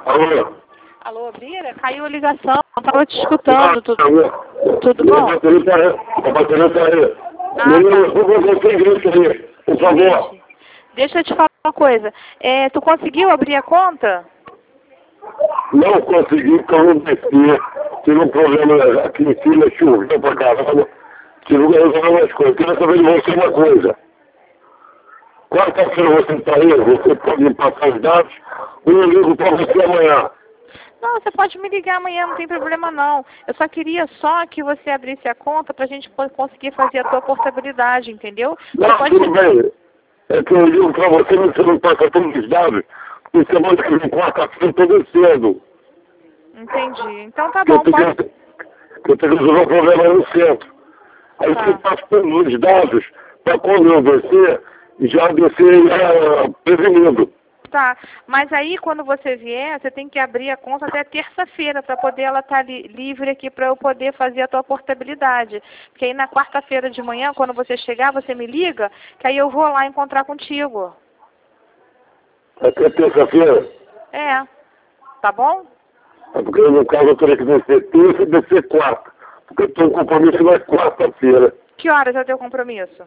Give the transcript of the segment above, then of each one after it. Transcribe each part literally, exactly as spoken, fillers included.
Alô? Alô, Bira? Caiu a ligação, não estava te escutando. Tudo, Alô? tudo A bom? bateria tá aí. A bateria tá aí. Ah, Menino, tá. por favor, você grita aí, por favor. Seguinte, deixa eu te falar uma coisa. É, tu conseguiu abrir a conta? Não consegui, porque eu não desci. Tive um problema aqui em cima, choveu pra caramba. Tive que resolver umas coisas. Queria saber de você uma coisa. Quarta-feira você está aí, você pode me passar os dados, ou eu ligo para você amanhã. Não, você pode me ligar amanhã, não tem problema não. Eu só queria só que você abrisse a conta pra gente po- conseguir fazer a tua portabilidade, entendeu? Você Não, pode... tudo bem. É que eu ligo para você, mas você não passa todos os dados. Porque semana que vem, quarta-feira, todo cedo. Entendi. Então tá Que eu bom, tenho pode... que, que eu tenho que resolver um problema aí no centro. Aí Tá. você passa todos os dados para quando eu descer, já descer já prevenido. Tá, mas aí quando você vier, você tem que abrir a conta até terça-feira para poder ela estar li livre aqui para eu poder fazer a tua portabilidade. Porque aí na quarta-feira de manhã, quando você chegar, você me liga, que aí eu vou lá encontrar contigo. Até terça-feira. É, tá bom? É porque no caso eu teria que descer terça e descer quarta. Porque eu tenho um compromisso na quarta-feira. Que horas é o teu compromisso?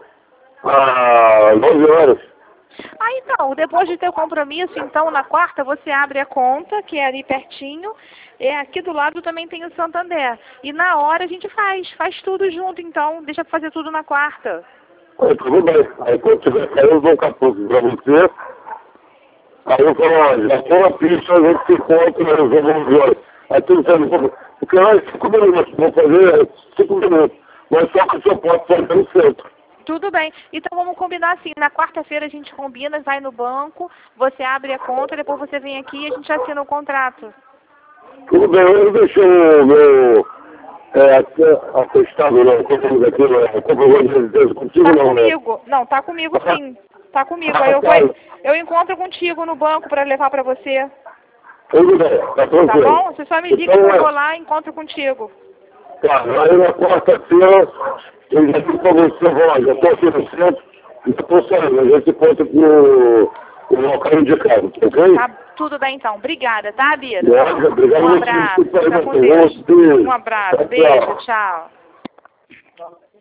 Às nove horas. Ah, então, depois de ter o compromisso, então, na quarta, você abre a conta, que é ali pertinho, é, aqui do lado também tem o Santander. E na hora a gente faz, faz tudo junto, então, deixa eu fazer tudo na quarta. Aí tudo bem. Aí quando tiver saindo, eu dou um capuz pra você. Aí eu falo, olha, já tô na pista, a gente se encontra, eu vou onze horas. Aí tudo certo. Porque lá é cinco minutos, vou fazer cinco minutos. Mas só que o senhor pode fazer no centro. Tudo bem. Então vamos combinar assim, na quarta-feira a gente combina, vai no banco, você abre a conta, depois você vem aqui e a gente assina o contrato. Tudo bem, eu deixei o meu é, atestado, não, como aqui, não, comprovante de residência contigo, Tá não, né? comigo. Não, tá comigo sim. Tá comigo. Aí eu vou, eu encontro contigo no banco para levar para você. Tudo bem, tá Tá tranquilo. bom? Você só me liga que Então, eu vou é, lá e encontro contigo. tá, aí na quarta-feira, eu já disse pra você, ó, já tô aqui no centro, e tô saindo, a gente se encontra no, no local indicado, ok? Tá tudo bem então. Obrigada, tá, Bira? Obrigado, obrigado. Um abraço. Fica com Muito Deus. beijo. Um abraço. Tchau, Beijo. tchau. Tchau.